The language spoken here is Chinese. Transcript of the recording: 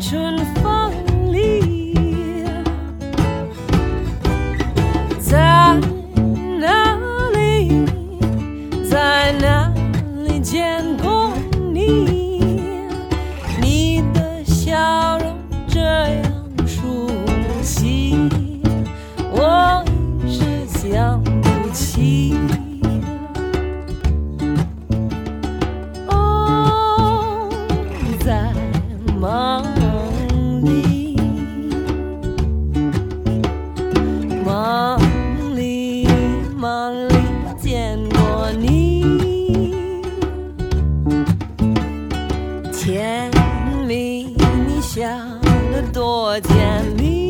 春风里，在哪里，在哪里见过你？你的笑容这样熟悉，我一时想不起。哦，在梦里，梦里，梦里见过你，甜蜜，你笑得多甜蜜。